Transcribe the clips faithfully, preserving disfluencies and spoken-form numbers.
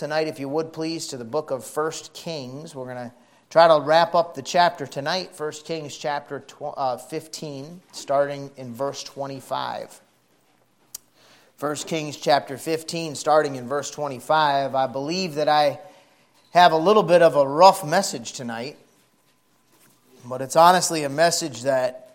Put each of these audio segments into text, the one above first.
Tonight, if you would please, to the book of First Kings. We're going to try to wrap up the chapter tonight. First Kings chapter fifteen, starting in verse twenty-five. First Kings chapter fifteen, starting in verse twenty-five. I believe that I have a little bit of a rough message tonight, but it's honestly a message that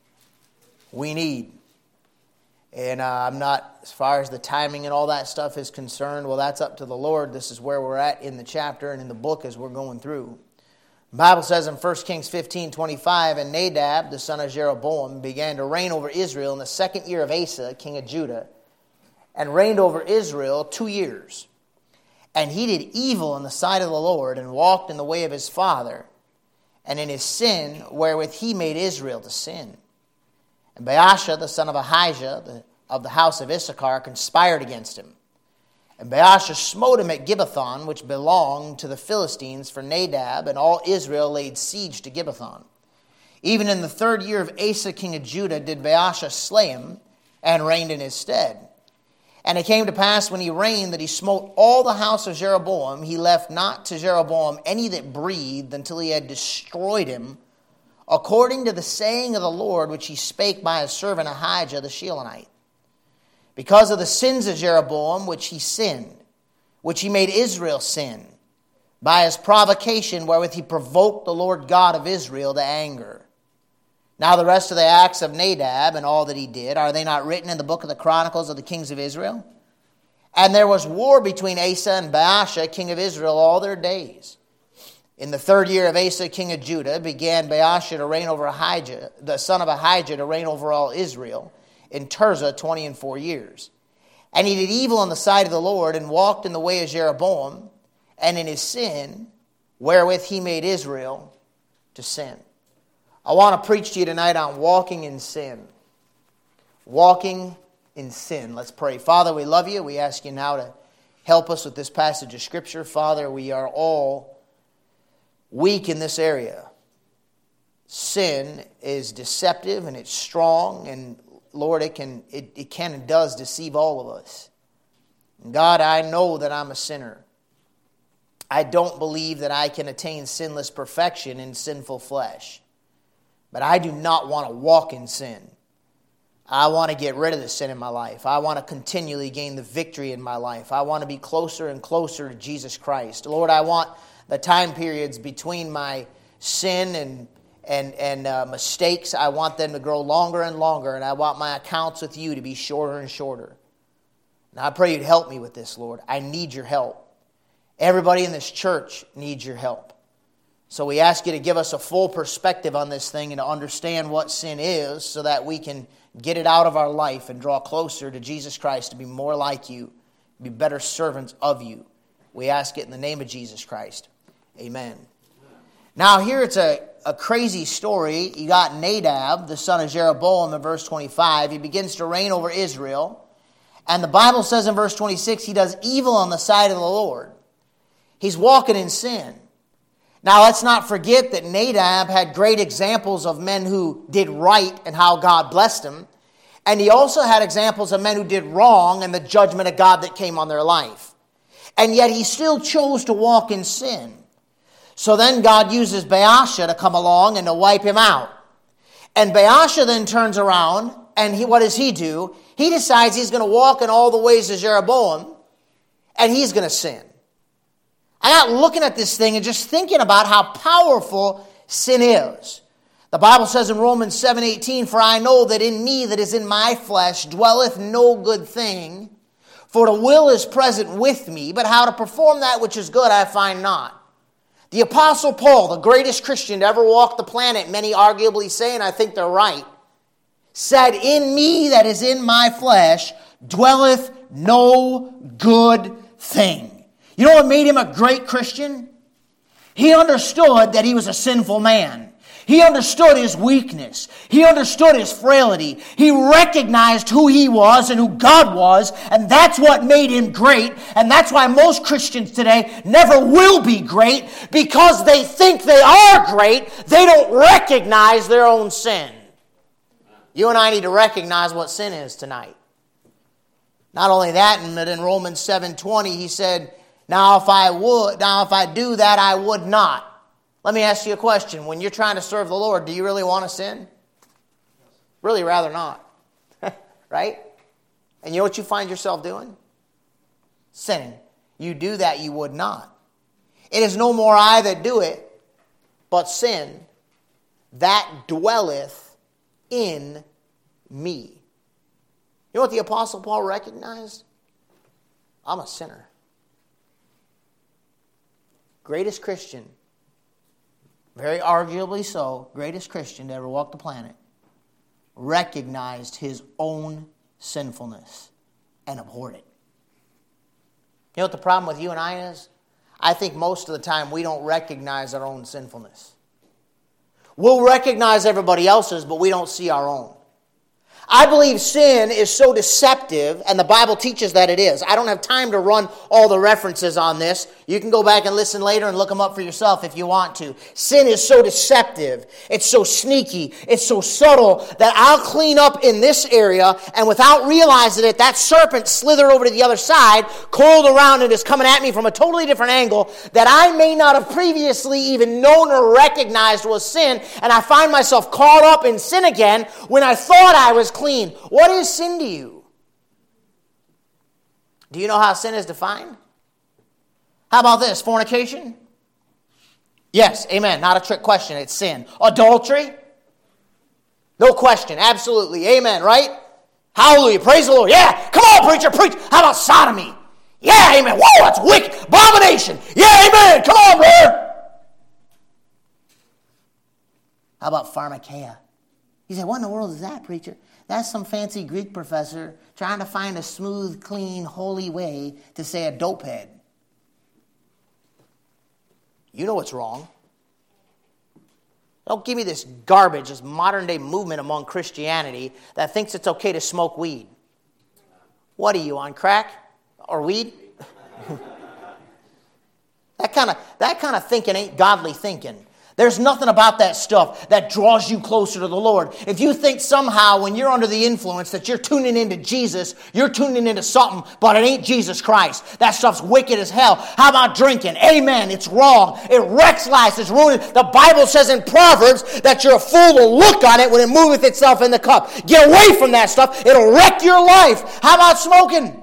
we need. And uh, I'm not, as far as the timing and all that stuff is concerned, well, that's up to the Lord. This is where we're at in the chapter and in the book as we're going through. The Bible says in First Kings fifteen twenty-five, and Nadab, the son of Jeroboam, began to reign over Israel in the second year of Asa, king of Judah, and reigned over Israel two years. And he did evil in the sight of the Lord, and walked in the way of his father, and in his sin wherewith he made Israel to sin. And Baasha, the son of Ahijah, the, of the house of Issachar, conspired against him. And Baasha smote him at Gibbethon, which belonged to the Philistines, for Nadab and all Israel laid siege to Gibbethon. Even in the third year of Asa, king of Judah, did Baasha slay him, and reigned in his stead. And it came to pass when he reigned that he smote all the house of Jeroboam. He left not to Jeroboam any that breathed until he had destroyed him, according to the saying of the Lord, which he spake by his servant Ahijah the Shilonite. Because of the sins of Jeroboam, which he sinned, which he made Israel sin, by his provocation wherewith he provoked the Lord God of Israel to anger. Now the rest of the acts of Nadab and all that he did, are they not written in the book of the Chronicles of the kings of Israel? And there was war between Asa and Baasha, king of Israel, all their days. In the third year of Asa, king of Judah, began Baasha to reign over Ahijah, the son of Ahijah, to reign over all Israel, in Tirzah twenty and four years. And he did evil in the sight of the Lord, and walked in the way of Jeroboam, and in his sin, wherewith he made Israel to sin. I want to preach to you tonight on walking in sin. Walking in sin. Let's pray. Father, we love you. We ask you now to help us with this passage of Scripture. Father, we are all weak in this area. Sin is deceptive and it's strong, and Lord, it can it, it can and does deceive all of us. And God, I know that I'm a sinner. I don't believe that I can attain sinless perfection in sinful flesh. But I do not want to walk in sin. I want to get rid of the sin in my life. I want to continually gain the victory in my life. I want to be closer and closer to Jesus Christ. Lord, I want the time periods between my sin and and and uh, mistakes, I want them to grow longer and longer, and I want my accounts with you to be shorter and shorter. And I pray you'd help me with this, Lord. I need your help. Everybody in this church needs your help. So we ask you to give us a full perspective on this thing and to understand what sin is, so that we can get it out of our life and draw closer to Jesus Christ, to be more like you, be better servants of you. We ask it in the name of Jesus Christ. Amen. Now here it's a, a crazy story. You got Nadab, the son of Jeroboam, in verse twenty-five. He begins to reign over Israel. And the Bible says in verse twenty-six, he does evil on the sight of the Lord. He's walking in sin. Now let's not forget that Nadab had great examples of men who did right and how God blessed them. And he also had examples of men who did wrong and the judgment of God that came on their life. And yet he still chose to walk in sin. So then God uses Baasha to come along and to wipe him out. And Baasha then turns around, and he, what does he do? He decides he's going to walk in all the ways of Jeroboam, and he's going to sin. I got looking at this thing and just thinking about how powerful sin is. The Bible says in Romans seven eighteen, for I know that in me that is in my flesh dwelleth no good thing, for the will is present with me, but how to perform that which is good I find not. The Apostle Paul, the greatest Christian to ever walk the planet, many arguably say, and I think they're right, said, in me that is in my flesh dwelleth no good thing. You know what made him a great Christian? He understood that he was a sinful man. He understood his weakness. He understood his frailty. He recognized who he was and who God was, and that's what made him great. And that's why most Christians today never will be great, because they think they are great. They don't recognize their own sin. You and I need to recognize what sin is tonight. Not only that, but in Romans seven twenty, he said, Now if I would, now if I do that, I would not. Let me ask you a question. When you're trying to serve the Lord, do you really want to sin? Really rather not. Right? And you know what you find yourself doing? Sinning. You do that, you would not. It is no more I that do it, but sin that dwelleth in me. You know what the Apostle Paul recognized? I'm a sinner. Greatest Christian, very arguably so, greatest Christian to ever walk the planet, recognized his own sinfulness and abhorred it. You know what the problem with you and I is? I think most of the time we don't recognize our own sinfulness. We'll recognize everybody else's, but we don't see our own. I believe sin is so deceptive, and the Bible teaches that it is. I don't have time to run all the references on this. You can go back and listen later and look them up for yourself if you want to. Sin is so deceptive. It's so sneaky. It's so subtle that I'll clean up in this area, and without realizing it, that serpent slithered over to the other side, coiled around, and is coming at me from a totally different angle that I may not have previously even known or recognized was sin, and I find myself caught up in sin again when I thought I was clean. What is sin to you? Do you know how sin is defined? How about this? Fornication? Yes, amen. Not a trick question. It's sin. Adultery? No question. Absolutely. Amen, right? Hallelujah. Praise the Lord. Yeah. Come on, preacher. Preach. How about sodomy? Yeah, amen. Whoa, that's wicked. Abomination. Yeah, amen. Come on, brother. How about pharmakeia? You say, what in the world is that, preacher? That's some fancy Greek professor trying to find a smooth, clean, holy way to say a dopehead. You know what's wrong. Don't give me this garbage, this modern-day movement among Christianity that thinks it's okay to smoke weed. What are you, on crack or weed? that kind of that kind of thinking ain't godly thinking. There's nothing about that stuff that draws you closer to the Lord. If you think somehow when you're under the influence that you're tuning into Jesus, you're tuning into something, but it ain't Jesus Christ. That stuff's wicked as hell. How about drinking? Amen. It's wrong. It wrecks lives. It's ruining. The Bible says in Proverbs that you're a fool to look on it when it moveth itself in the cup. Get away from that stuff. It'll wreck your life. How about smoking?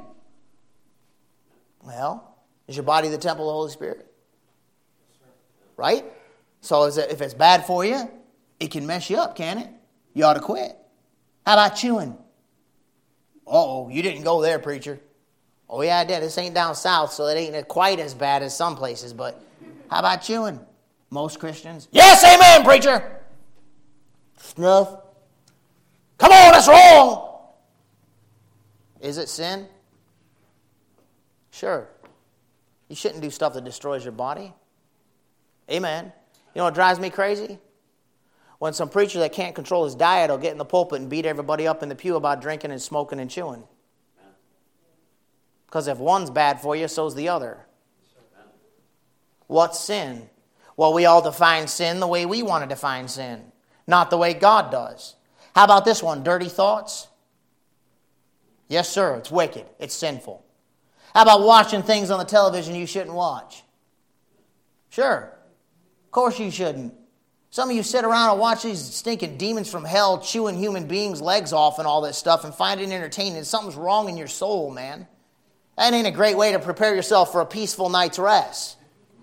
Well, is your body the temple of the Holy Spirit? Right? So if it's bad for you, it can mess you up, can it? You ought to quit. How about chewing? Uh-oh, you didn't go there, preacher. Oh, yeah, I did. This ain't down south, so it ain't quite as bad as some places. But how about chewing? Most Christians. Yes, amen, preacher. Snuff. Come on, that's wrong. Is it sin? Sure. You shouldn't do stuff that destroys your body. Amen. You know what drives me crazy? When some preacher that can't control his diet will get in the pulpit and beat everybody up in the pew about drinking and smoking and chewing. Because if one's bad for you, so's the other. What's sin? Well, we all define sin the way we want to define sin, not the way God does. How about this one? Dirty thoughts? Yes, sir. It's wicked. It's sinful. How about watching things on the television you shouldn't watch? Sure. Of course you shouldn't. Some of you sit around and watch these stinking demons from hell chewing human beings' legs off and all this stuff and find it entertaining. Something's wrong in your soul, man. That ain't a great way to prepare yourself for a peaceful night's rest.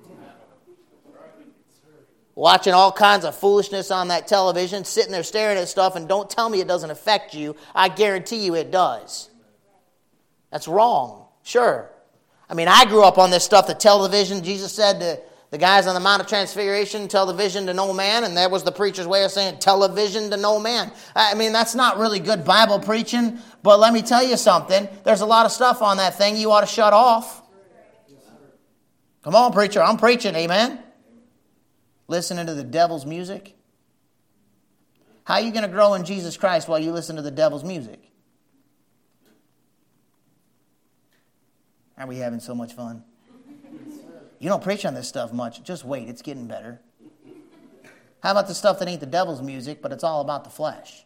Watching all kinds of foolishness on that television, sitting there staring at stuff, and don't tell me it doesn't affect you. I guarantee you it does. That's wrong. Sure. I mean, I grew up on this stuff, the television. Jesus said to the guys on the Mount of Transfiguration, tell the vision to no man, and that was the preacher's way of saying, tell a vision to no man. I mean, that's not really good Bible preaching, but let me tell you something. There's a lot of stuff on that thing you ought to shut off. Come on, preacher, I'm preaching, amen? Listening to the devil's music. How are you going to grow in Jesus Christ while you listen to the devil's music? Aren't we having so much fun? You don't preach on this stuff much. Just wait, it's getting better. How about the stuff that ain't the devil's music, but it's all about the flesh?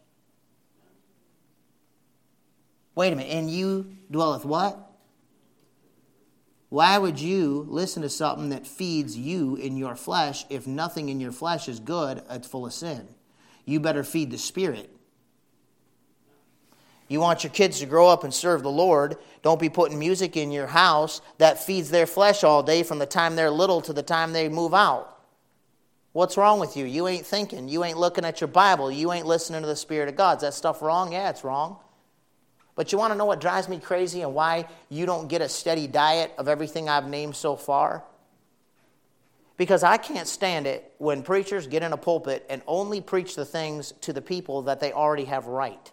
Wait a minute, in you dwelleth what? Why would you listen to something that feeds you in your flesh if nothing in your flesh is good, it's full of sin? You better feed the Spirit. You want your kids to grow up and serve the Lord. Don't be putting music in your house that feeds their flesh all day from the time they're little to the time they move out. What's wrong with you? You ain't thinking. You ain't looking at your Bible. You ain't listening to the Spirit of God. Is that stuff wrong? Yeah, it's wrong. But you want to know what drives me crazy and why you don't get a steady diet of everything I've named so far? Because I can't stand it when preachers get in a pulpit and only preach the things to the people that they already have right.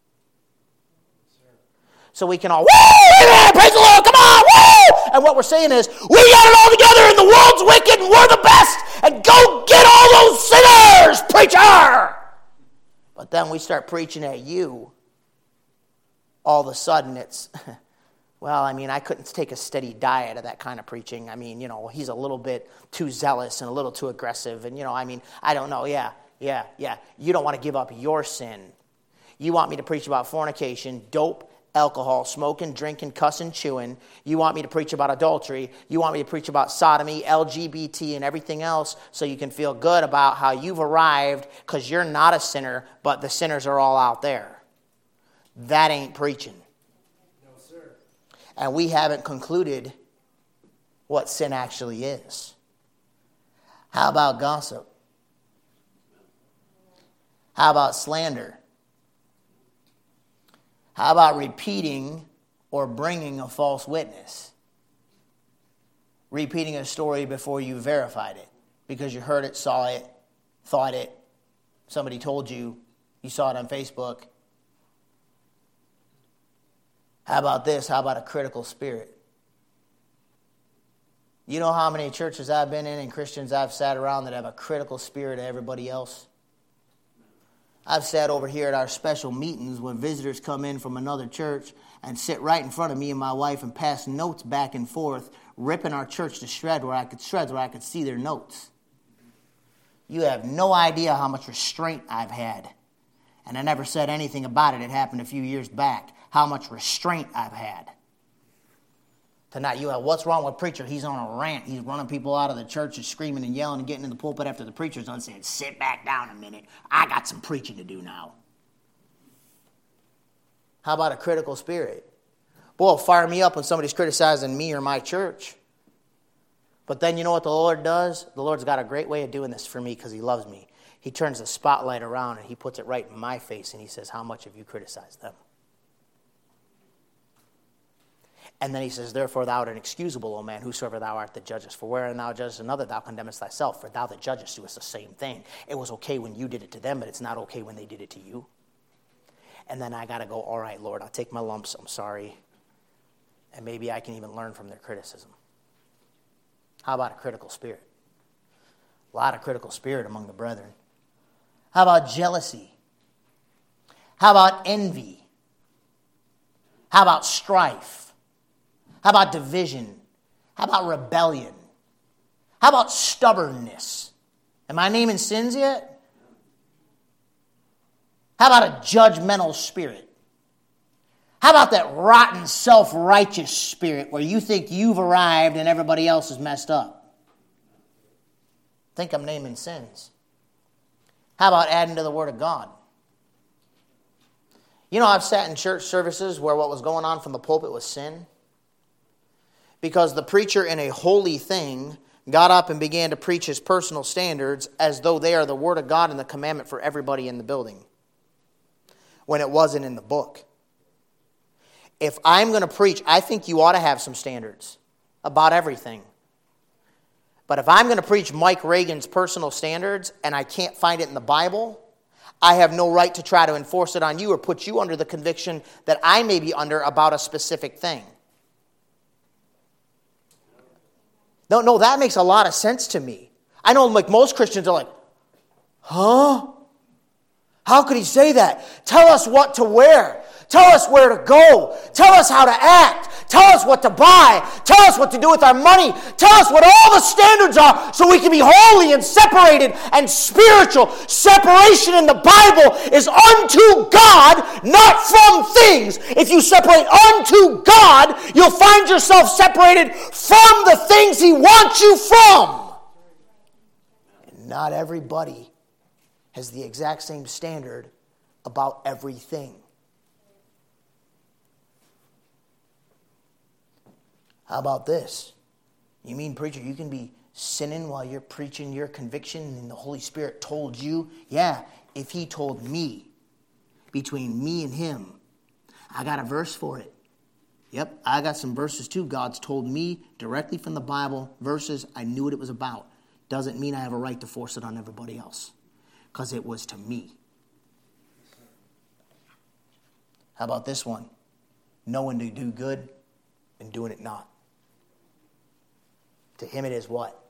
So we can all, woo, amen, praise the Lord, come on, woo! And what we're saying is, we got it all together and the world's wicked and we're the best, and go get all those sinners, preacher! But then we start preaching at you. All of a sudden it's, well, I mean, I couldn't take a steady diet of that kind of preaching. I mean, you know, he's a little bit too zealous and a little too aggressive. And, you know, I mean, I don't know. Yeah, yeah, yeah. You don't want to give up your sin. You want me to preach about fornication, dope, alcohol, smoking, drinking, cussing, chewing. You want me to preach about adultery. You want me to preach about sodomy, L G B T, and everything else so you can feel good about how you've arrived because you're not a sinner, but the sinners are all out there. That ain't preaching. No, sir. And we haven't concluded what sin actually is. How about gossip? How about slander? How about repeating or bringing a false witness? Repeating a story before you verified it because you heard it, saw it, thought it, somebody told you, you saw it on Facebook. How about this? How about a critical spirit? You know how many churches I've been in and Christians I've sat around that have a critical spirit of everybody else? I've sat over here at our special meetings when visitors come in from another church and sit right in front of me and my wife and pass notes back and forth, ripping our church to shreds where I could shreds where I could see their notes. You have no idea how much restraint I've had. And I never said anything about it. It happened a few years back. How much restraint I've had. Tonight, you have, what's wrong with preacher? He's on a rant. He's running people out of the church and screaming and yelling and getting in the pulpit after the preacher's done saying, sit back down a minute. I got some preaching to do now. How about a critical spirit? Boy, it'll fire me up when somebody's criticizing me or my church. But then you know what the Lord does? The Lord's got a great way of doing this for me because he loves me. He turns the spotlight around and he puts it right in my face and he says, how much have you criticized them? And then he says, therefore thou art inexcusable, O man, whosoever thou art that judgest. For wherein thou judgest another, thou condemnest thyself. For thou that judgest doest the same thing. It was okay when you did it to them, but it's not okay when they did it to you. And then I got to go, all right, Lord, I'll take my lumps, I'm sorry. And maybe I can even learn from their criticism. How about a critical spirit? A lot of critical spirit among the brethren. How about jealousy? How about envy? How about strife? How about division? How about rebellion? How about stubbornness? Am I naming sins yet? How about a judgmental spirit? How about that rotten, self-righteous spirit where you think you've arrived and everybody else is messed up? I think I'm naming sins. How about adding to the Word of God? You know, I've sat in church services where what was going on from the pulpit was sin. Because the preacher in a holy thing got up and began to preach his personal standards as though they are the Word of God and the commandment for everybody in the building. When it wasn't in the book. If I'm going to preach, I think you ought to have some standards about everything. But if I'm going to preach Mike Reagan's personal standards and I can't find it in the Bible, I have no right to try to enforce it on you or put you under the conviction that I may be under about a specific thing. No, no, that makes a lot of sense to me. I know like most Christians are like, huh? How could he say that? Tell us what to wear. Tell us where to go. Tell us how to act. Tell us what to buy. Tell us what to do with our money. Tell us what all the standards are so we can be holy and separated and spiritual. Separation in the Bible is unto God, not from things. If you separate unto God, you'll find yourself separated from the things He wants you from. And not everybody has the exact same standard about everything. How about this? You mean, preacher, you can be sinning while you're preaching your conviction and the Holy Spirit told you? Yeah, if He told me, between me and Him, I got a verse for it. Yep, I got some verses too. God's told me directly from the Bible, verses, I knew what it was about. Doesn't mean I have a right to force it on everybody else, because it was to me. How about this one? Knowing to do good and doing it not. To him it is what?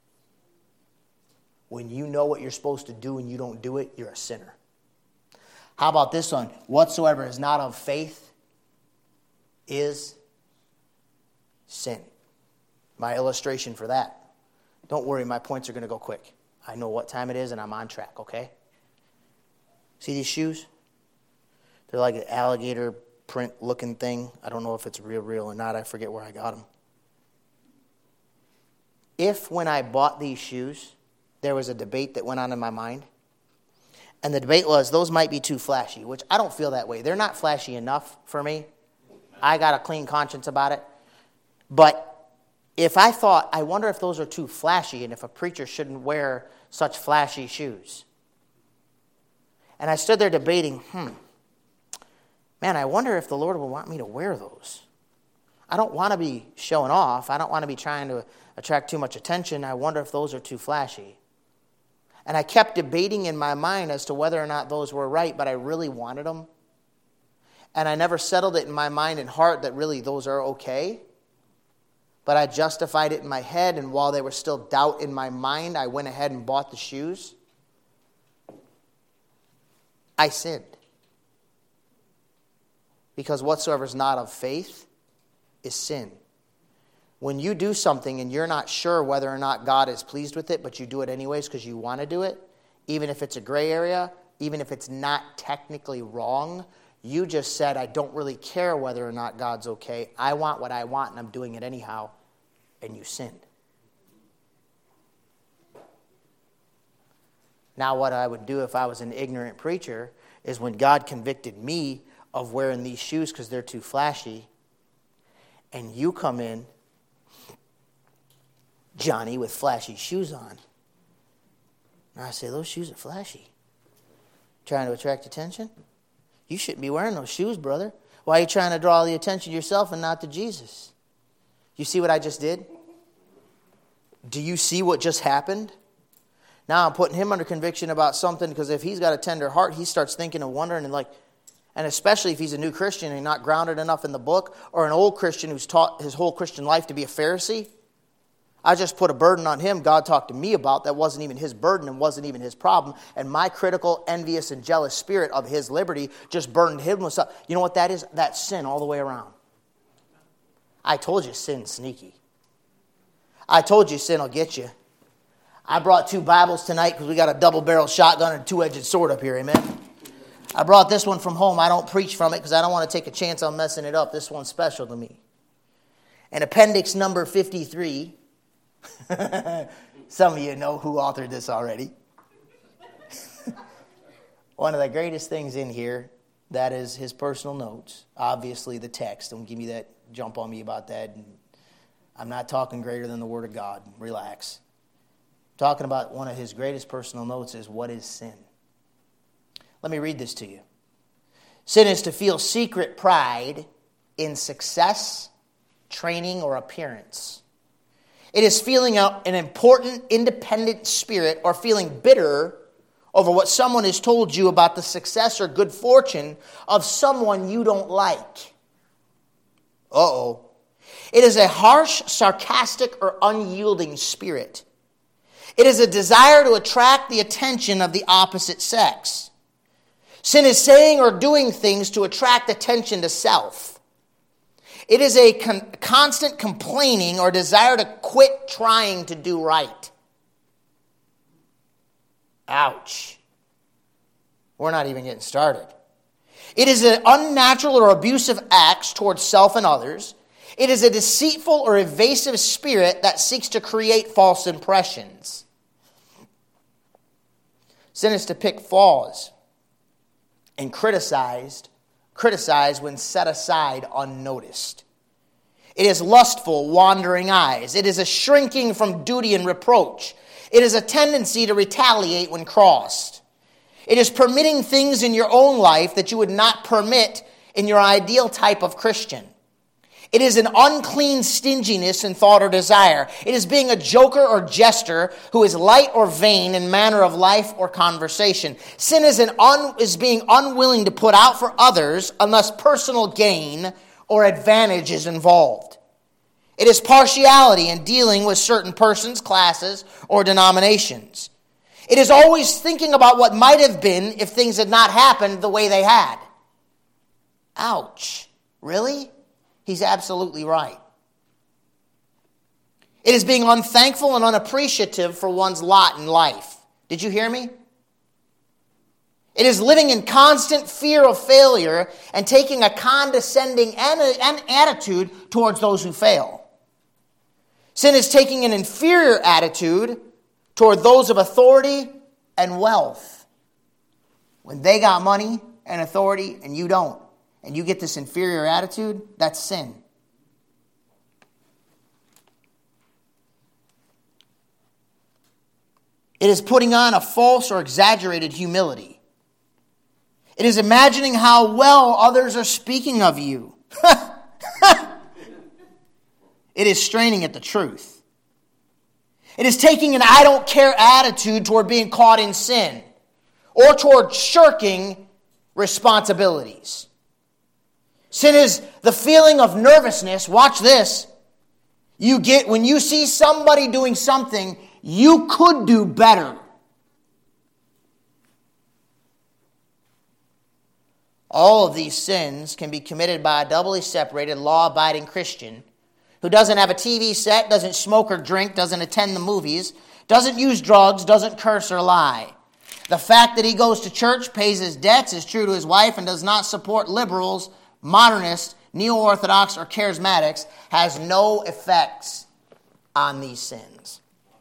When you know what you're supposed to do and you don't do it, you're a sinner. How about this one? Whatsoever is not of faith is sin. My illustration for that. Don't worry, my points are going to go quick. I know what time it is and I'm on track, okay? See these shoes? They're like an alligator print looking thing. I don't know if it's real, real or not. I forget where I got them. If when I bought these shoes, there was a debate that went on in my mind, and the debate was, those might be too flashy, which I don't feel that way. They're not flashy enough for me. I got a clean conscience about it. But if I thought, I wonder if those are too flashy and if a preacher shouldn't wear such flashy shoes. And I stood there debating, hmm, man, I wonder if the Lord will want me to wear those. I don't want to be showing off. I don't want to be trying to attract too much attention. I wonder if those are too flashy. And I kept debating in my mind as to whether or not those were right, but I really wanted them. And I never settled it in my mind and heart that really those are okay. But I justified it in my head, and while there was still doubt in my mind, I went ahead and bought the shoes. I sinned. Because whatsoever is not of faith is sin. When you do something and you're not sure whether or not God is pleased with it, but you do it anyways because you want to do it, even if it's a gray area, even if it's not technically wrong, you just said, I don't really care whether or not God's okay. I want what I want and I'm doing it anyhow. And you sinned. Now what I would do if I was an ignorant preacher is when God convicted me of wearing these shoes because they're too flashy, and you come in, Johnny, with flashy shoes on. And I say, those shoes are flashy. Trying to attract attention? You shouldn't be wearing those shoes, brother. Why are you trying to draw the attention to yourself and not to Jesus? You see what I just did? Do you see what just happened? Now I'm putting him under conviction about something, because if he's got a tender heart, he starts thinking and wondering, and like, and especially if he's a new Christian and not grounded enough in the book, or an old Christian who's taught his whole Christian life to be a Pharisee. I just put a burden on him God talked to me about that wasn't even his burden and wasn't even his problem. And my critical, envious, and jealous spirit of his liberty just burdened him with stuff. You know what that is? That's sin all the way around. I told you sin's sneaky. I told you sin will get you. I brought two Bibles tonight because we got a double-barrel shotgun and a two-edged sword up here, amen? I brought this one from home. I don't preach from it because I don't want to take a chance on messing it up. This one's special to me. And appendix number fifty-three... Some of you know who authored this already. One of the greatest things in here, that is his personal notes. Obviously the text. Don't give me that jump on me about that. I'm not talking greater than the Word of God. Relax. I'm talking about one of his greatest personal notes is, what is sin? Let me read this to you. Sin is to feel secret pride in success, training, or appearance. It is feeling an important, independent spirit, or feeling bitter over what someone has told you about the success or good fortune of someone you don't like. Uh-oh. It is a harsh, sarcastic, or unyielding spirit. It is a desire to attract the attention of the opposite sex. Sin is saying or doing things to attract attention to self. It is a con- constant complaining or desire to quit trying to do right. Ouch. We're not even getting started. It is an unnatural or abusive acts towards self and others. It is a deceitful or evasive spirit that seeks to create false impressions. Sin is to pick flaws and criticized, criticize when set aside unnoticed. It is lustful, wandering eyes. It is a shrinking from duty and reproach. It is a tendency to retaliate when crossed. It is permitting things in your own life that you would not permit in your ideal type of Christian. It is an unclean stinginess in thought or desire. It is being a joker or jester who is light or vain in manner of life or conversation. Sin is, an un, is being unwilling to put out for others unless personal gain or advantage is involved. It is partiality in dealing with certain persons, classes, or denominations. It is always thinking about what might have been if things had not happened the way they had. Ouch. Really? He's absolutely right. It is being unthankful and unappreciative for one's lot in life. Did you hear me? It is living in constant fear of failure and taking a condescending attitude towards those who fail. Sin is taking an inferior attitude toward those of authority and wealth. When they got money and authority and you don't, and you get this inferior attitude, that's sin. It is putting on a false or exaggerated humility. It is imagining how well others are speaking of you. It is straining at the truth. It is taking an I don't care attitude toward being caught in sin or toward shirking responsibilities. Sin is the feeling of nervousness. Watch this. You get when you see somebody doing something you could do better. All of these sins can be committed by a doubly separated, law-abiding Christian who doesn't have a T V set, doesn't smoke or drink, doesn't attend the movies, doesn't use drugs, doesn't curse or lie. The fact that he goes to church, pays his debts, is true to his wife, and does not support liberals, modernists, neo-orthodox, or charismatics has no effects on these sins.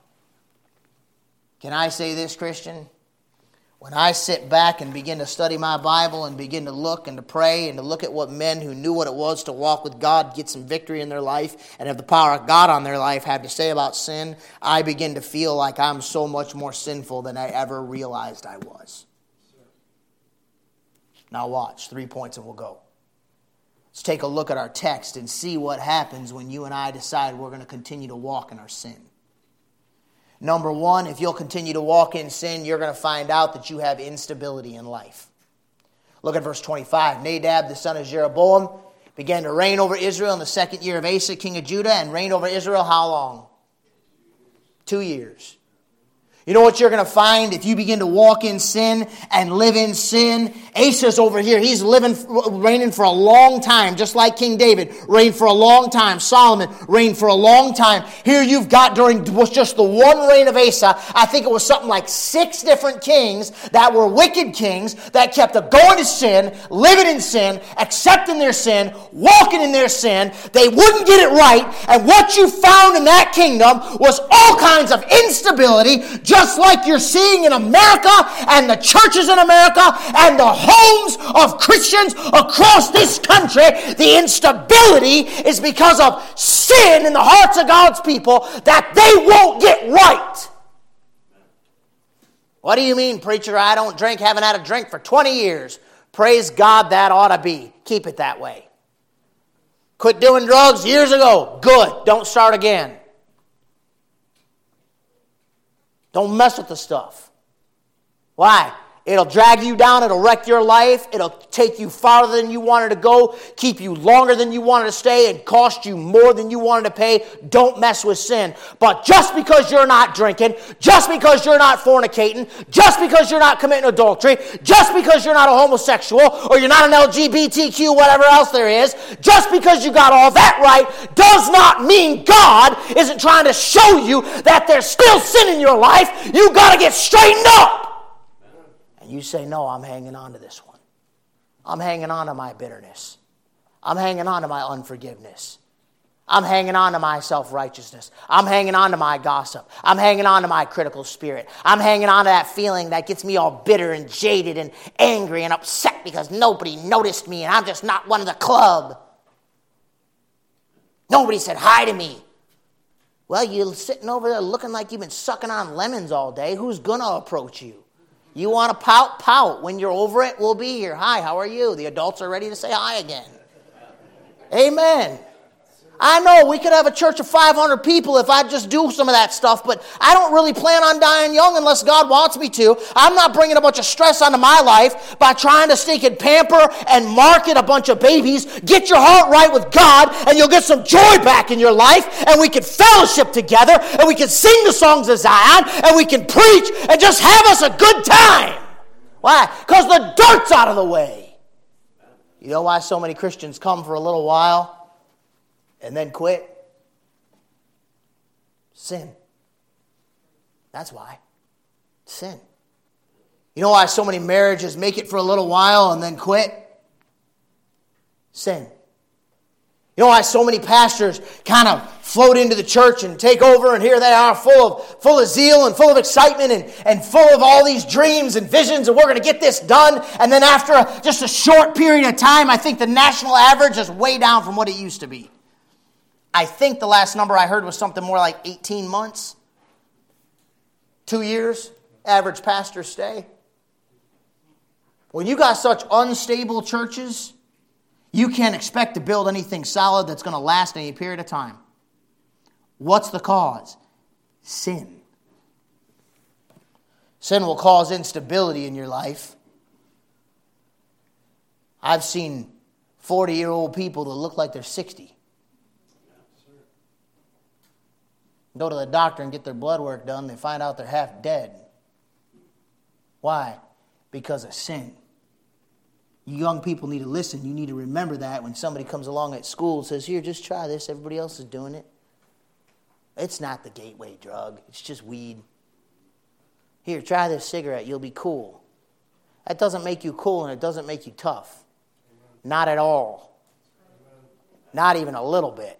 Can I say this, Christian? When I sit back and begin to study my Bible and begin to look and to pray and to look at what men who knew what it was to walk with God, get some victory in their life, and have the power of God on their life had to say about sin, I begin to feel like I'm so much more sinful than I ever realized I was. Now watch, three points and we'll go. Let's take a look at our text and see what happens when you and I decide we're going to continue to walk in our sin. Number one, if you'll continue to walk in sin, you're going to find out that you have instability in life. Look at verse twenty-five. Nadab, the son of Jeroboam, began to reign over Israel in the second year of Asa, king of Judah, and reigned over Israel how long? Two years. You know what you're going to find if you begin to walk in sin and live in sin? Asa's over here. He's living, reigning for a long time, just like King David reigned for a long time. Solomon reigned for a long time. Here you've got during was just the one reign of Asa, I think it was something like six different kings that were wicked kings that kept going to sin, living in sin, accepting their sin, walking in their sin. They wouldn't get it right. And what you found in that kingdom was all kinds of instability, just like you're seeing in America and the churches in America and the homes of Christians across this country. The instability is because of sin in the hearts of God's people that they won't get right. What do you mean, preacher? I don't drink, haven't had a drink for twenty years. Praise God, that ought to be. Keep it that way. Quit doing drugs years ago. Good. Don't start again. Don't mess with the stuff. Why? It'll drag you down. It'll wreck your life. It'll take you farther than you wanted to go, keep you longer than you wanted to stay, and cost you more than you wanted to pay. Don't mess with sin. But just because you're not drinking, just because you're not fornicating, just because you're not committing adultery, just because you're not a homosexual, or you're not an L G B T Q, whatever else there is, just because you got all that right, does not mean God isn't trying to show you that there's still sin in your life. You got to get straightened up. And you say, no, I'm hanging on to this one. I'm hanging on to my bitterness. I'm hanging on to my unforgiveness. I'm hanging on to my self-righteousness. I'm hanging on to my gossip. I'm hanging on to my critical spirit. I'm hanging on to that feeling that gets me all bitter and jaded and angry and upset because nobody noticed me and I'm just not one of the club. Nobody said hi to me. Well, you're sitting over there looking like you've been sucking on lemons all day. Who's going to approach you? You want to pout? Pout. When you're over it, we'll be here. Hi, how are you? The adults are ready to say hi again. Amen. I know we could have a church of five hundred people if I just do some of that stuff, but I don't really plan on dying young unless God wants me to. I'm not bringing a bunch of stress onto my life by trying to stink and pamper and market a bunch of babies. Get your heart right with God, and you'll get some joy back in your life, and we can fellowship together, and we can sing the songs of Zion, and we can preach, and just have us a good time. Why? Because the dirt's out of the way. You know why so many Christians come for a little while and then quit? Sin. That's why. Sin. You know why so many marriages make it for a little while and then quit? Sin. You know why so many pastors kind of float into the church and take over, and here they are full of, full of zeal and full of excitement and, and full of all these dreams and visions, and we're going to get this done. And then after a, just a short period of time, I think the national average is way down from what it used to be. I think the last number I heard was something more like eighteen months. Two years, average pastor stay. When you got such unstable churches, you can't expect to build anything solid that's going to last any period of time. What's the cause? Sin. Sin will cause instability in your life. I've seen forty-year-old people that look like they're sixty. Go to the doctor and get their blood work done, they find out they're half dead. Why? Because of sin. You young people need to listen. You need to remember that when somebody comes along at school and says, here, just try this. Everybody else is doing it. It's not the gateway drug. It's just weed. Here, try this cigarette. You'll be cool. That doesn't make you cool, and it doesn't make you tough. Not at all. Not even a little bit.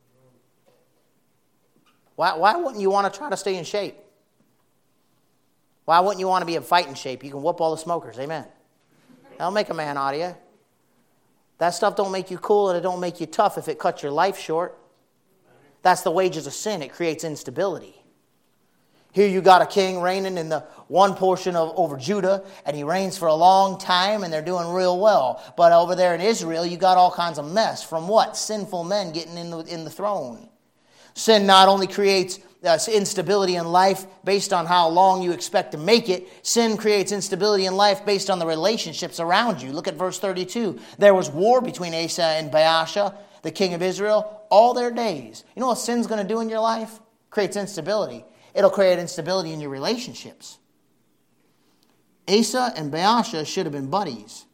Why, why wouldn't you want to try to stay in shape? Why wouldn't you want to be in fighting shape? You can whoop all the smokers. Amen. That'll make a man out of you. That stuff don't make you cool, and it don't make you tough if it cuts your life short. That's the wages of sin. It creates instability. Here you got a king reigning in the one portion of over Judah, and he reigns for a long time, and they're doing real well. But over there in Israel, you got all kinds of mess. From what? Sinful men getting in the, in the throne. Sin not only creates uh, instability in life based on how long you expect to make it. Sin creates instability in life based on the relationships around you. Look at verse thirty-two. There was war between Asa and Baasha, the king of Israel, all their days. You know what sin's going to do in your life? Creates instability. It'll create instability in your relationships. Asa and Baasha should have been buddies.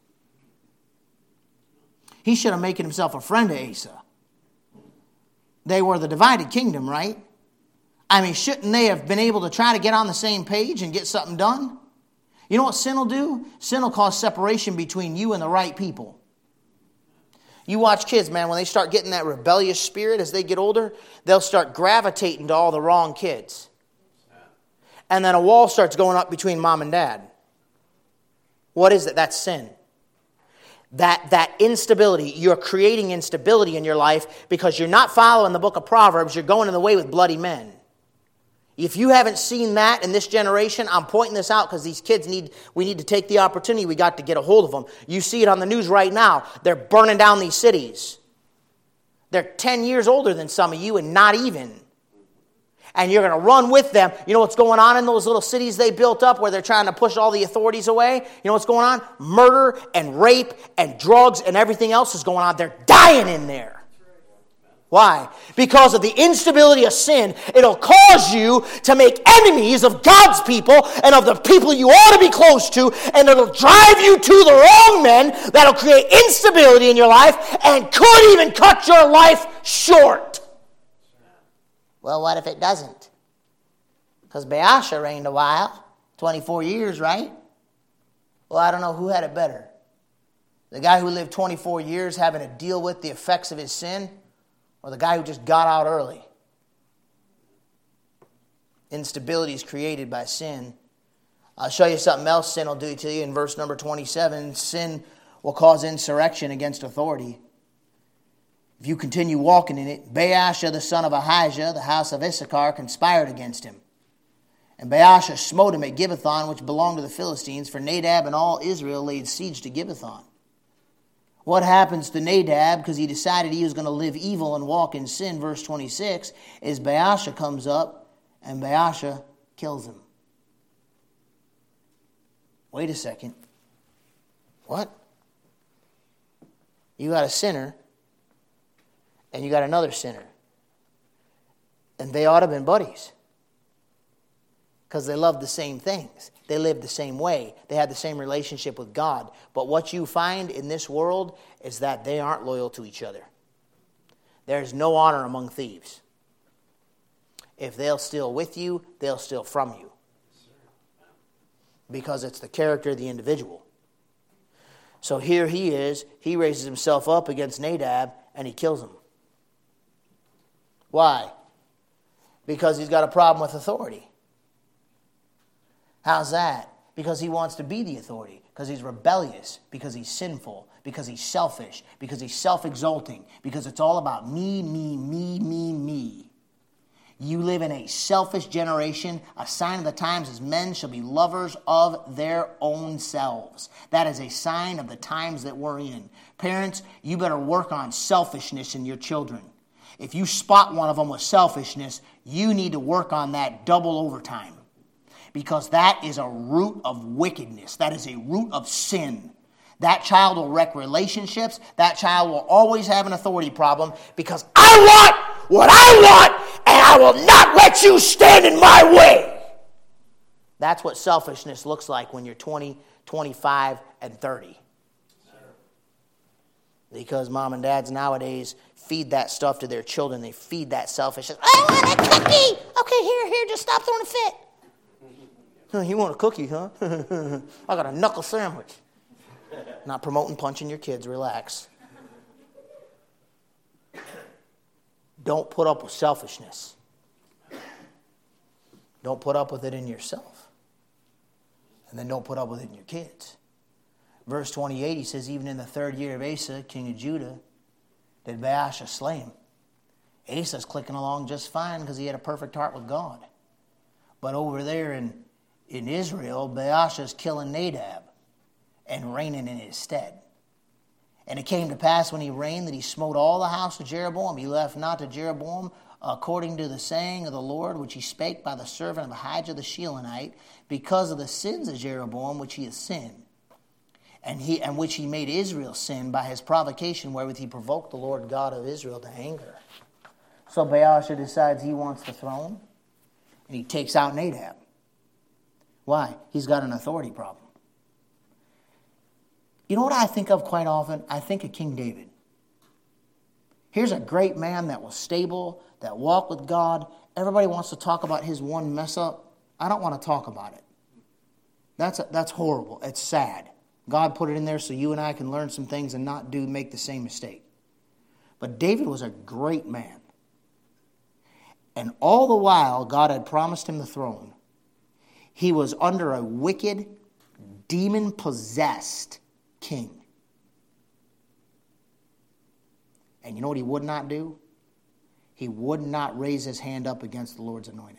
He should have made himself a friend to Asa. They were the divided kingdom, right? I mean, shouldn't they have been able to try to get on the same page and get something done? You know what sin will do? Sin will cause separation between you and the right people. You watch kids, man, when they start getting that rebellious spirit as they get older, they'll start gravitating to all the wrong kids. And then a wall starts going up between mom and dad. What is it? That's sin. That, that instability, you're creating instability in your life because you're not following the book of Proverbs, you're going in the way with bloody men. If you haven't seen that in this generation, I'm pointing this out because these kids need, we need to take the opportunity we got to get a hold of them. You see it on the news right now. They're burning down these cities. They're ten years older than some of you and not even. And you're going to run with them. You know what's going on in those little cities they built up where they're trying to push all the authorities away? You know what's going on? Murder and rape and drugs and everything else is going on. They're dying in there. Why? Because of the instability of sin, it'll cause you to make enemies of God's people and of the people you ought to be close to, and it'll drive you to the wrong men that'll create instability in your life and could even cut your life short. Well, what if it doesn't? Because Baasha reigned a while, twenty-four years, right? Well, I don't know who had it better. The guy who lived twenty-four years having to deal with the effects of his sin, or the guy who just got out early. Instability is created by sin. I'll show you something else sin will do to you in verse number twenty-seven. Sin will cause insurrection against authority. If you continue walking in it, Baasha the son of Ahijah, the house of Issachar, conspired against him. And Baasha smote him at Gibbethon, which belonged to the Philistines, for Nadab and all Israel laid siege to Gibbethon. What happens to Nadab, because he decided he was going to live evil and walk in sin, verse twenty-six, is Baasha comes up and Baasha kills him. Wait a second. What? You got a sinner and you got another sinner. And they ought to have been buddies. Because they loved the same things. They lived the same way. They had the same relationship with God. But what you find in this world is that they aren't loyal to each other. There's no honor among thieves. If they'll steal with you, they'll steal from you. Because it's the character of the individual. So here he is. He raises himself up against Nadab and he kills him. Why? Because he's got a problem with authority. How's that? Because he wants to be the authority. Because he's rebellious. Because he's sinful. Because he's selfish. Because he's self-exalting. Because it's all about me, me, me, me, me. You live in a selfish generation. A sign of the times is men shall be lovers of their own selves. That is a sign of the times that we're in. Parents, you better work on selfishness in your children. If you spot one of them with selfishness, you need to work on that double overtime. Because that is a root of wickedness. That is a root of sin. That child will wreck relationships. That child will always have an authority problem because I want what I want and I will not let you stand in my way. That's what selfishness looks like when you're twenty, twenty-five, and thirty. Because mom and dads nowadays feed that stuff to their children. They feed that selfishness. I want a cookie. Okay, here, here, just stop throwing a fit. You want a cookie, huh? I got a knuckle sandwich. Not promoting punching your kids. Relax. Don't put up with selfishness. Don't put up with it in yourself. And then don't put up with it in your kids. Verse twenty-eight, he says, even in the third year of Asa, king of Judah, did Baasha slay him. Asa's clicking along just fine because he had a perfect heart with God. But over there in, in Israel, Baasha's killing Nadab and reigning in his stead. And it came to pass when he reigned that he smote all the house of Jeroboam. He left not to Jeroboam according to the saying of the Lord, which he spake by the servant of Ahijah the Shilonite, because of the sins of Jeroboam, which he has sinned. And he and which he made Israel sin by his provocation, wherewith he provoked the Lord God of Israel to anger. So Baasha decides he wants the throne, and he takes out Nadab. Why? He's got an authority problem. You know what I think of quite often? I think of King David. Here's a great man that was stable, that walked with God. Everybody wants to talk about his one mess up. I don't want to talk about it. That's, a, that's horrible. It's sad. God put it in there so you and I can learn some things and not do make the same mistake. But David was a great man. And all the while, God had promised him the throne. He was under a wicked, demon-possessed king. And you know what he would not do? He would not raise his hand up against the Lord's anointed.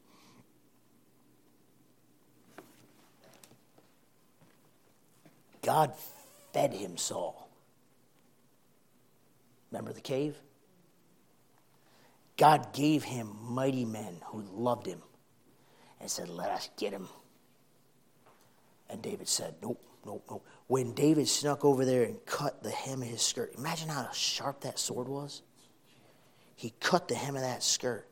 God fed him Saul. Remember the cave? God gave him mighty men who loved him and said, let us get him. And David said, nope, nope, nope. When David snuck over there and cut the hem of his skirt, imagine how sharp that sword was. He cut the hem of that skirt,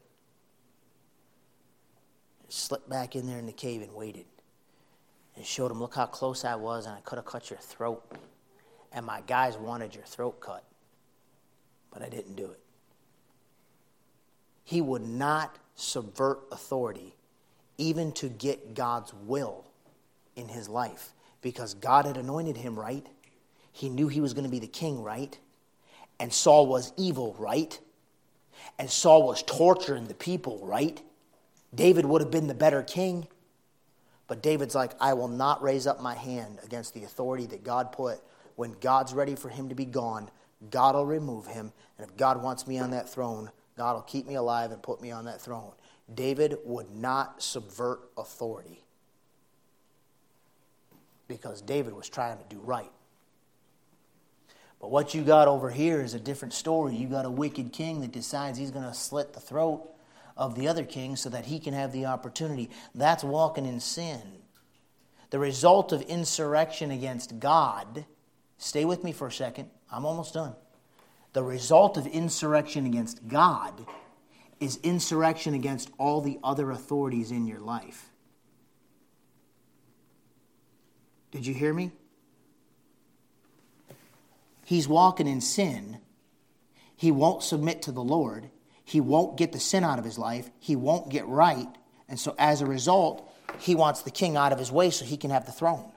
slipped back in there in the cave and waited. And showed him, look how close I was, and I could have cut your throat. And my guys wanted your throat cut, but I didn't do it. He would not subvert authority, even to get God's will in his life, because God had anointed him, right? He knew he was going to be the king, right? And Saul was evil, right? And Saul was torturing the people, right? David would have been the better king. But David's like, I will not raise up my hand against the authority that God put. When God's ready for him to be gone, God will remove him. And if God wants me on that throne, God will keep me alive and put me on that throne. David would not subvert authority, because David was trying to do right. But what you got over here is a different story. You got a wicked king that decides he's going to slit the throat of the other king so that he can have the opportunity. That's walking in sin. The result of insurrection against God, stay with me for a second, I'm almost done. The result of insurrection against God is insurrection against all the other authorities in your life. Did you hear me? He's walking in sin. He won't submit to the Lord. He won't get the sin out of his life. He won't get right. And so as a result, he wants the king out of his way so he can have the throne.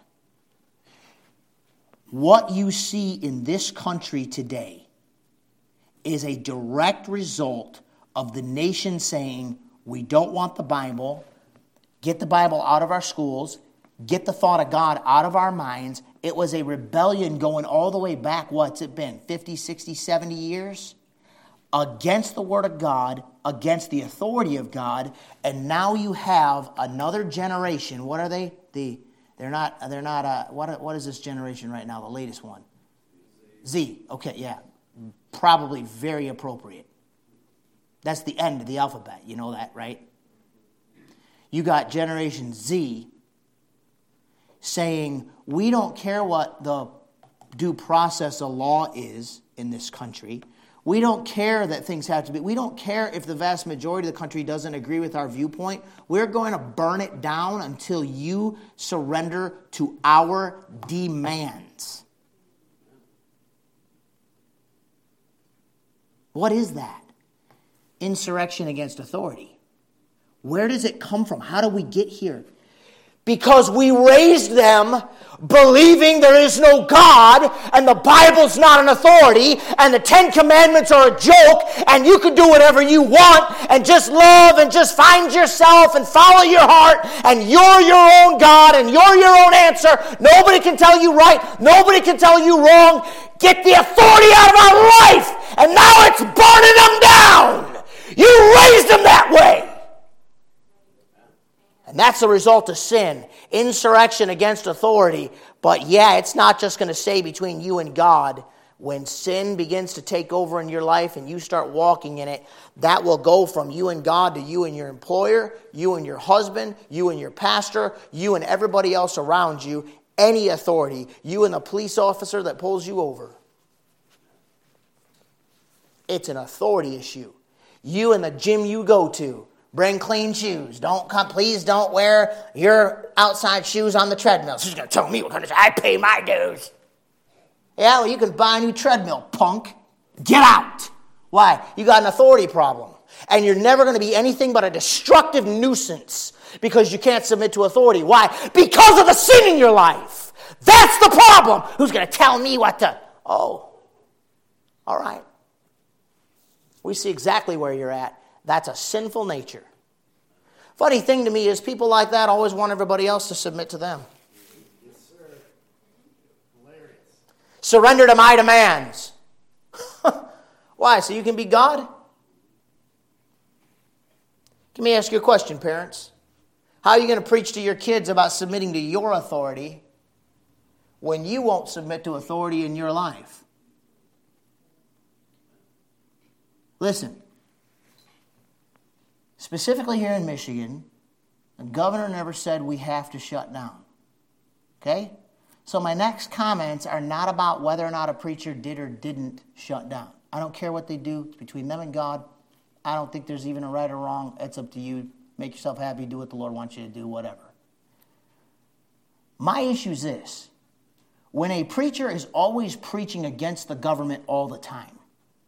What you see in this country today is a direct result of the nation saying, we don't want the Bible, get the Bible out of our schools, get the thought of God out of our minds. It was a rebellion going all the way back, what's it been, fifty, sixty, seventy years? Against the Word of God, against the authority of God, and now you have another generation. What are they? The they're not. They're not. Uh, what what is this generation right now? The latest one. Z. Okay, yeah, probably very appropriate. That's the end of the alphabet. You know that, right? You got Generation Z saying, we don't care what the due process of law is in this country. We don't care that things have to be. We don't care if the vast majority of the country doesn't agree with our viewpoint. We're going to burn it down until you surrender to our demands. What is that? Insurrection against authority. Where does it come from? How do we get here? Because we raised them believing there is no God and the Bible's not an authority and the Ten Commandments are a joke and you can do whatever you want and just love and just find yourself and follow your heart and you're your own God and you're your own answer. Nobody can tell you right. Nobody can tell you wrong. Get the authority out of our life and now it's burning them down. You raised them that way. And that's the result of sin, insurrection against authority. But yeah, it's not just going to stay between you and God. When sin begins to take over in your life and you start walking in it, that will go from you and God to you and your employer, you and your husband, you and your pastor, you and everybody else around you, any authority, you and the police officer that pulls you over. It's an authority issue. You and the gym you go to. Bring clean shoes. Don't come. Please don't wear your outside shoes on the treadmill. She's going to tell me what kind of. I pay my dues. Yeah, well, you can buy a new treadmill, punk. Get out. Why? You got an authority problem, and you're never going to be anything but a destructive nuisance because you can't submit to authority. Why? Because of the sin in your life. That's the problem. Who's going to tell me what to? Oh, all right. We see exactly where you're at. That's a sinful nature. Funny thing to me is people like that always want everybody else to submit to them. Yes, sir. Hilarious. Surrender to my demands. Why? So you can be God? Let me ask you a question, parents. How are you going to preach to your kids about submitting to your authority when you won't submit to authority in your life? Listen. specifically here in Michigan, the governor never said we have to shut down. Okay? So my next comments are not about whether or not a preacher did or didn't shut down. I don't care what they do. It's between them and God. I don't think there's even a right or wrong. It's up to you. Make yourself happy. Do what the Lord wants you to do, whatever. My issue is this. When a preacher is always preaching against the government all the time,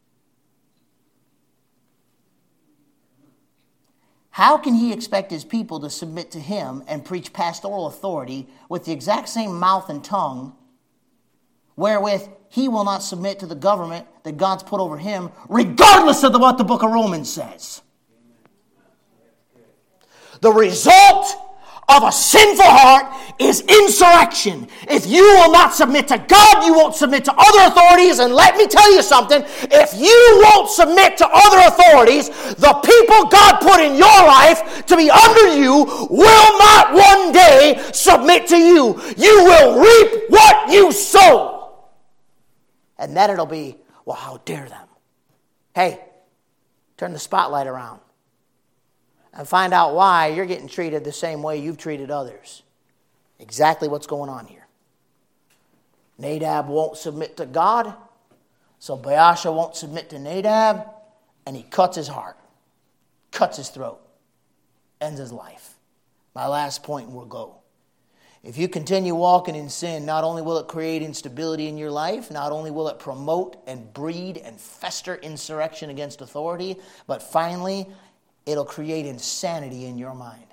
how can he expect his people to submit to him and preach pastoral authority with the exact same mouth and tongue wherewith he will not submit to the government that God's put over him, regardless of what the book of Romans says? The result of a sinful heart is insurrection. If you will not submit to God, you won't submit to other authorities. And let me tell you something, if you won't submit to other authorities, the people God put in your life to be under you will not one day submit to you. You will reap what you sow. And then it'll be, well, how dare them? Hey, turn the spotlight around and find out why you're getting treated the same way you've treated others. Exactly what's going on here. Nadab won't submit to God, so Baasha won't submit to Nadab, and he cuts his heart, cuts his throat, ends his life. My last point, and we'll go. If you continue walking in sin, not only will it create instability in your life, not only will it promote and breed and fester insurrection against authority, but finally, it'll create insanity in your mind.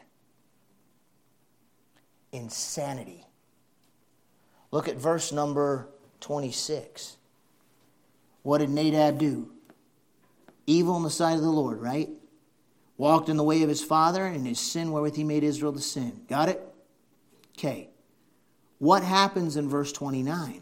Insanity. Look at verse number twenty-six. What did Nadab do? Evil in the sight of the Lord, right? Walked in the way of his father, and his sin wherewith he made Israel to sin. Got it? Okay. What happens in verse twenty-nine?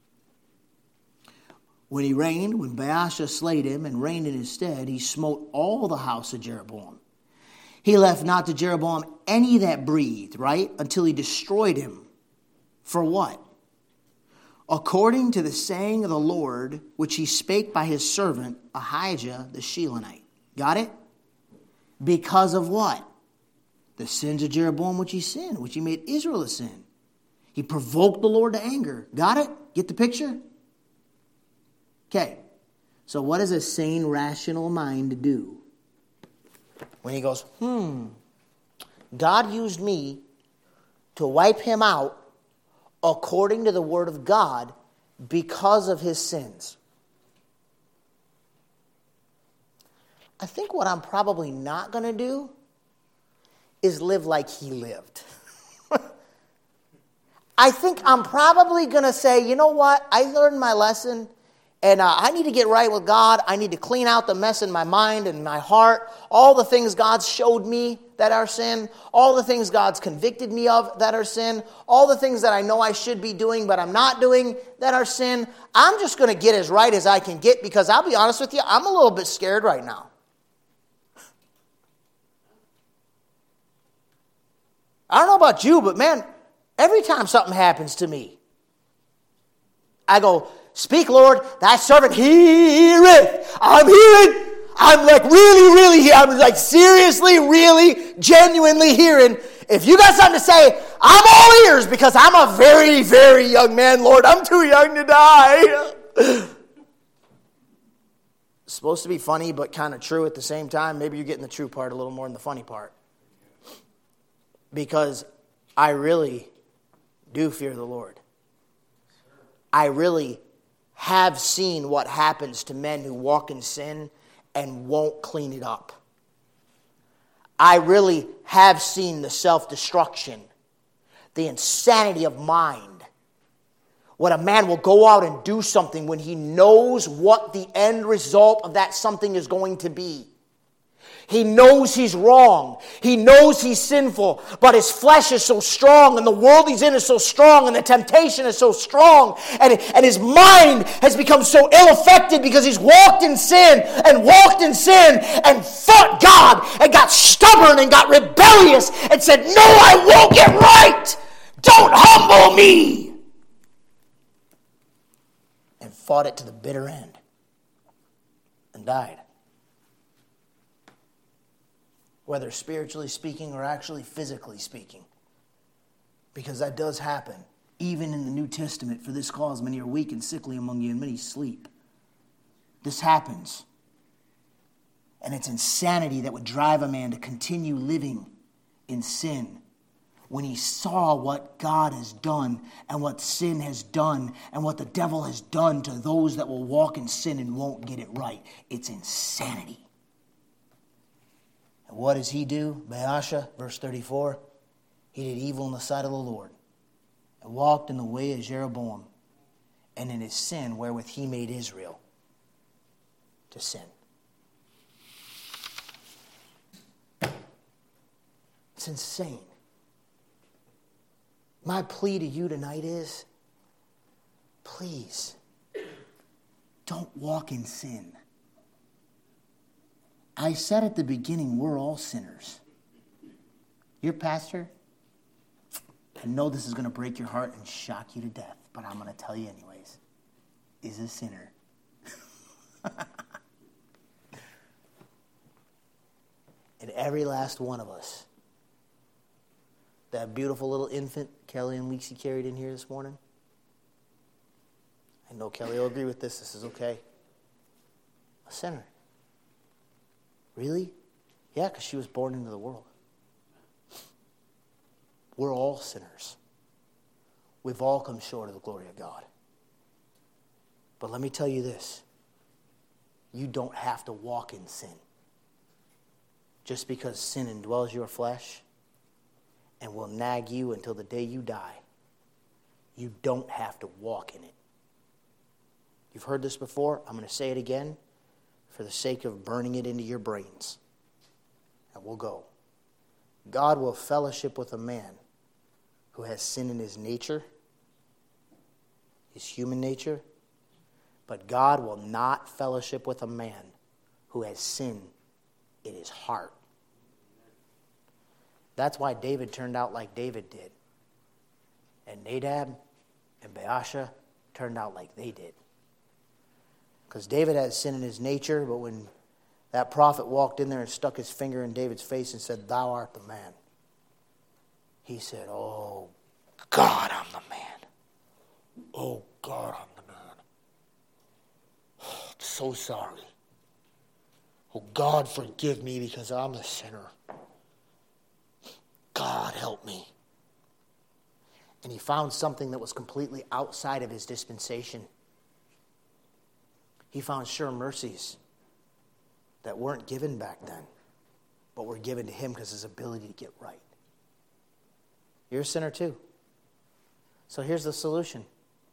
When he reigned, when Baasha slayed him and reigned in his stead, he smote all the house of Jeroboam. He left not to Jeroboam any that breathed, right? Until he destroyed him. For what? According to the saying of the Lord, which he spake by his servant Ahijah the Shilonite. Got it? Because of what? The sins of Jeroboam which he sinned, which he made Israel to sin. He provoked the Lord to anger. Got it? Get the picture? Okay. So what does a sane, rational mind do? When he goes, hmm, God used me to wipe him out according to the word of God because of his sins. I think what I'm probably not going to do is live like he lived. I think I'm probably going to say, you know what? I learned my lesson, and uh, I need to get right with God. I need to clean out the mess in my mind and my heart. All the things God's showed me that are sin. All the things God's convicted me of that are sin. All the things that I know I should be doing, but I'm not doing that are sin. I'm just going to get as right as I can get, because I'll be honest with you, I'm a little bit scared right now. I don't know about you, but man, every time something happens to me, I go, speak, Lord, thy servant heareth. I'm hearing. I'm like really, really hearing. I'm like seriously, really, genuinely hearing. If you got something to say, I'm all ears, because I'm a very, very young man, Lord. I'm too young to die. It's supposed to be funny, but kind of true at the same time. Maybe you're getting the true part a little more than the funny part. Because I really do fear the Lord. I really have seen what happens to men who walk in sin and won't clean it up. I really have seen the self-destruction, the insanity of mind. When a man will go out and do something when he knows what the end result of that something is going to be. He knows he's wrong. He knows he's sinful. But his flesh is so strong, and the world he's in is so strong, and the temptation is so strong, and, and his mind has become so ill-affected because he's walked in sin and walked in sin and fought God and got stubborn and got rebellious and said, no, I won't get right. Don't humble me. And fought it to the bitter end and died. whether spiritually speaking or actually physically speaking. Because that does happen. Even in the New Testament, for this cause many are weak and sickly among you, and many sleep. This happens. And it's insanity that would drive a man to continue living in sin when he saw what God has done and what sin has done and what the devil has done to those that will walk in sin and won't get it right. It's insanity. And what does he do? Baasha, verse thirty-four, he did evil in the sight of the Lord and walked in the way of Jeroboam and in his sin wherewith he made Israel to sin. It's insane. My plea to you tonight is, please, don't walk in sin. I said at the beginning, we're all sinners. Your pastor, I know this is going to break your heart and shock you to death, but I'm going to tell you anyways, is a sinner. And every last one of us, that beautiful little infant Kelly and Lexi carried in here this morning. I know Kelly will agree with this. This is okay. A sinner. Really? Yeah, because she was born into the world. We're all sinners. We've all come short of the glory of God. But let me tell you this. You don't have to walk in sin. Just because sin indwells your flesh and will nag you until the day you die, you don't have to walk in it. You've heard this before. I'm going to say it again for the sake of burning it into your brains. And we'll go. God will fellowship with a man who has sin in his nature, his human nature, but God will not fellowship with a man who has sin in his heart. That's why David turned out like David did. And Nadab and Baasha turned out like they did. Because David had sin in his nature, but when that prophet walked in there and stuck his finger in David's face and said, "Thou art the man," he said, "Oh, God, I'm the man. Oh, God, I'm the man. Oh, I'm so sorry. Oh, God, forgive me because I'm a sinner. God, help me." And he found something that was completely outside of his dispensation. He found sure mercies that weren't given back then, but were given to him because of his ability to get right. You're a sinner too. So here's the solution.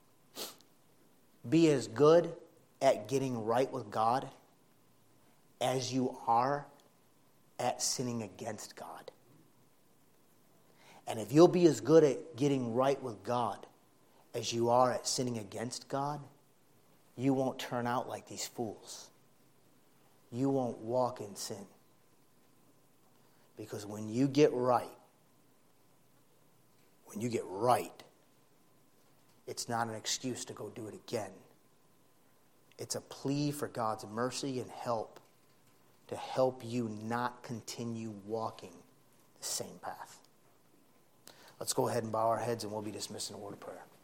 Be as good at getting right with God as you are at sinning against God. And if you'll be as good at getting right with God as you are at sinning against God, you won't turn out like these fools. You won't walk in sin. Because when you get right, when you get right, it's not an excuse to go do it again. It's a plea for God's mercy and help to help you not continue walking the same path. Let's go ahead and bow our heads and we'll be dismissed in a word of prayer.